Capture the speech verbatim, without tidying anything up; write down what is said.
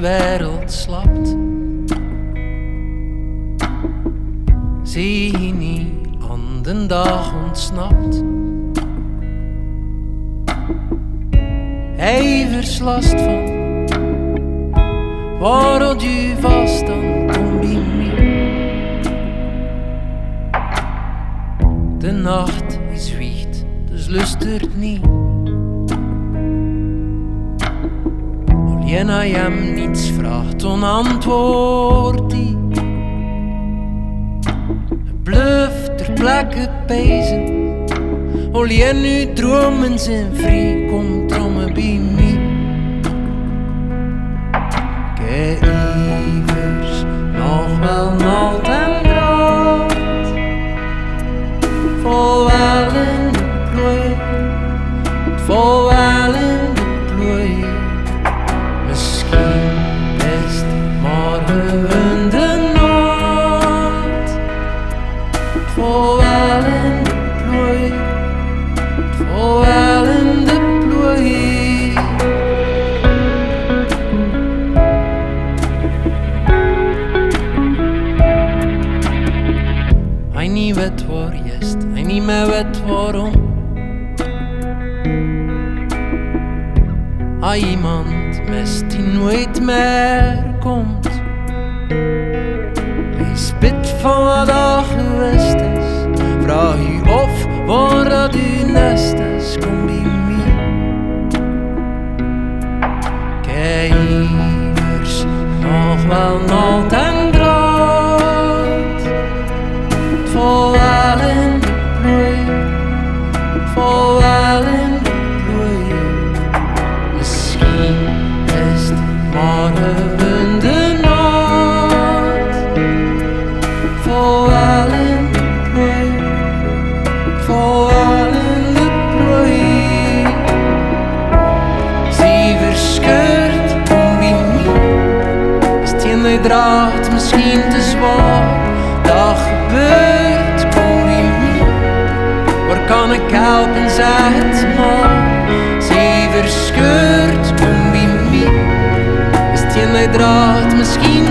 wereld slapt. Zie je niet aan de dag ontsnapt. Hij verslast van, waar houd je vast dan, kom bij mij. De nacht is zwicht, dus lustert niet. Alleen hij hem niets vraagt, dan antwoordt hij. Hij bluft ter plekke pezen. Alleen nu dromen zijn vrij, kom trommen bij mij. Kijk ivers, nog wel nalt en draad. Vol wel in de plooi, vol wel in de plooi. Misschien is het morgen de nacht. Vol wel in de plooi, vol wel in de plooi. Hij niet weet waar jest, hij niet meer weet waarom. Hij iemand mist die nooit meer komt. Hij spit van wat er geweest is. Vraag je of waar dat uw nest is, kom bij mij. Kijk ivers, nog wel nalt en draad. Vol wel in de plooi, vol wel in de plooi. Misschien is het morgen de nacht. Vol wel in de plooi, vol wel in de plooi. Zie verscheurd, kom bij mij. Is het een die draagt misschien te zwaar? Dat gebeurt, kom bij mij. Waar kan ik helpen, zeg het maar. Zie verscheurd, kom bij mij. Is het een die draagt misschien